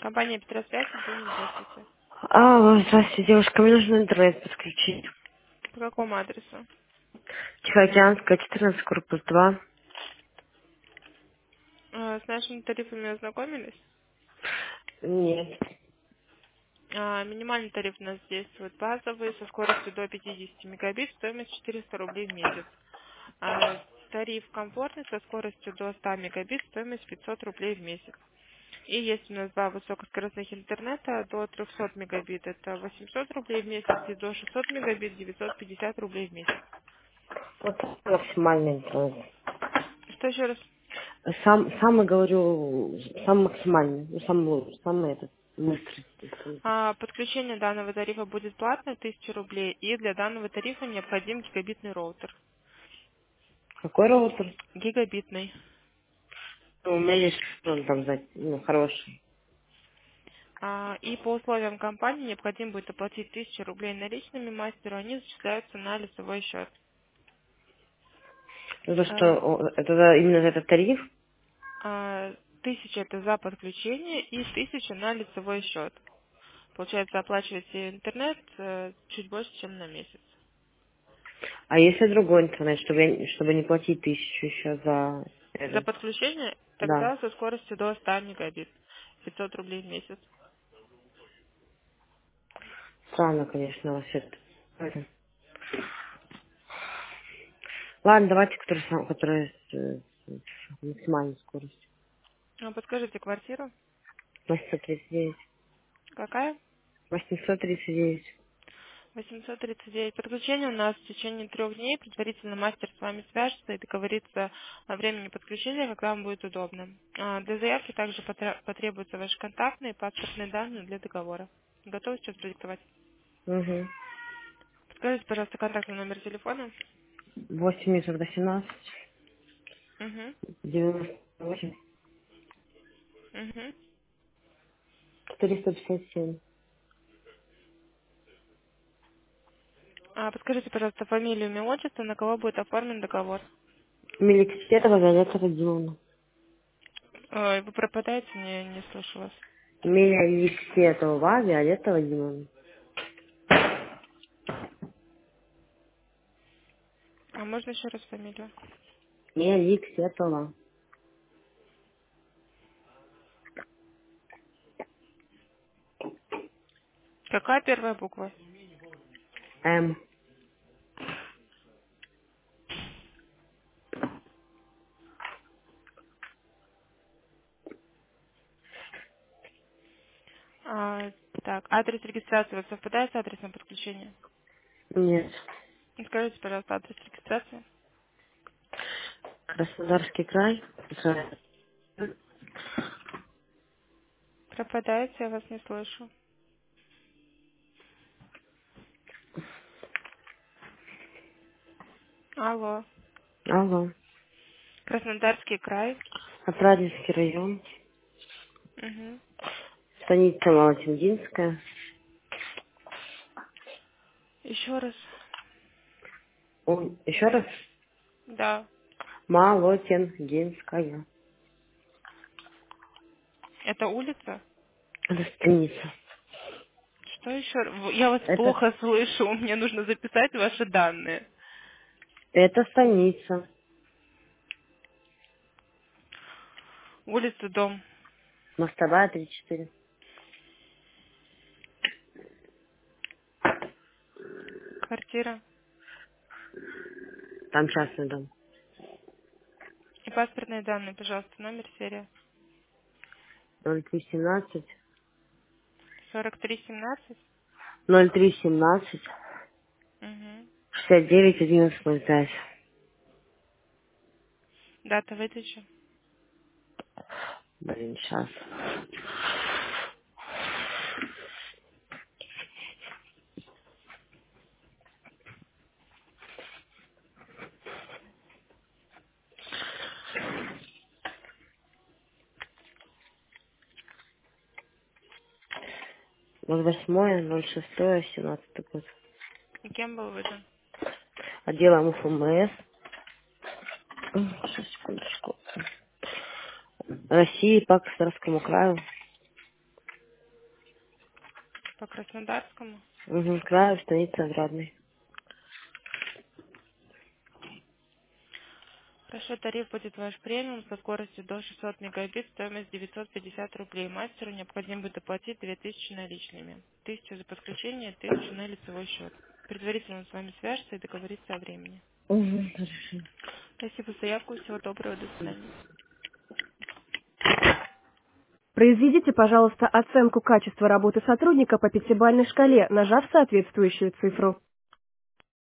Компания Петросвязь, отделение, здравствуйте. Здравствуйте, девушка, мне нужно интернет подключить. По какому адресу? Тихоокеанская, 14, корпус 2. С нашими тарифами ознакомились? Нет. Минимальный тариф у нас действует базовый со скоростью до 50 мегабит, стоимость 400 рублей в месяц. Тариф комфортный со скоростью до 100 мегабит, стоимость 500 рублей в месяц. И есть у нас два высокоскоростных интернета до 300 мегабит, это 800 рублей в месяц, и до 600 мегабит 950 рублей в месяц. Вот максимальный интернет. Что еще раз? Самый, говорю, самый максимальный, ну, самый лучший, самый этот, быстрый. Подключение данного тарифа будет платное, 1000 рублей, и для данного тарифа необходим гигабитный роутер. Какой роутер? Гигабитный. Ну, у меня есть, он там, хороший. И по условиям компании необходимо будет оплатить 1000 рублей наличными мастеру, они зачисляются на лицевой счет. Это А, что, это именно за этот тариф? 1000 это за подключение и 1000 на лицевой счет. Получается, оплачиваете интернет чуть больше, чем на месяц. А если другой интернет, чтобы не платить 1000 еще за За этот? подключение Да. тогда со скоростью до 100 мегабит, 500 рублей в месяц. Странно, конечно, у вас это. Ладно, давайте, который с максимальной скоростью. Подскажите квартиру? 839. Какая? 839. 839. Подключение у нас в течение 3 дней. Предварительно мастер с вами свяжется и договорится о времени подключения, когда вам будет удобно. Для заявки также потребуются ваши контактные и паспортные данные для договора. Готовы сейчас продиктовать? Угу. Подскажите, пожалуйста, контактный номер телефона. 818, Угу. 98, Угу. 457. Подскажите, пожалуйста, фамилию, имя, отчество, на кого будет оформлен договор. Меликсетова Галета Вадимовна. Ой, вы пропадаете, не слышу вас. Меликсетова Виолетта Вадимовна. Можно еще раз фамилию? Меликсетова. Какая первая буква? М. Так, адрес регистрации у вас совпадает с адресом подключения? Нет. Скажите, пожалуйста, адрес регистрации. Краснодарский край. Пропадает, я вас не слышу. Алло. Алло. Краснодарский край. Отрадненский район. Угу. Станица Малотиндинская. Еще раз. Еще раз. Да. Малотиндинская. Это улица? Это станица. Что еще? Я вас Это, плохо слышу. Мне нужно записать ваши данные. это станица. Улица, дом, Мостовая 34. квартира Там частный дом. и паспортные данные, пожалуйста. Номер, серия. 0317. 4317. 0317. Угу. 69 1105. Дата выдачи. Блин, сейчас. 08, 06, 17 год. И кем был выдан? Отдел МФМС. Сейчас, секундочку. России по Краснодарскому краю. По Краснодарскому. Угу, краю, станица Оградной. Хорошо, тариф будет ваш премиум со скоростью до 600 мегабит, стоимость 950 рублей. Мастеру необходимо будет оплатить 2000 наличными. 1000 за подключение, 1000 на лицевой счет. Предварительно он с вами свяжется и договорится о времени. Угу, хорошо. Спасибо за заявку, всего доброго, до свидания. Произведите, пожалуйста, оценку качества работы сотрудника по пятибалльной шкале, нажав соответствующую цифру.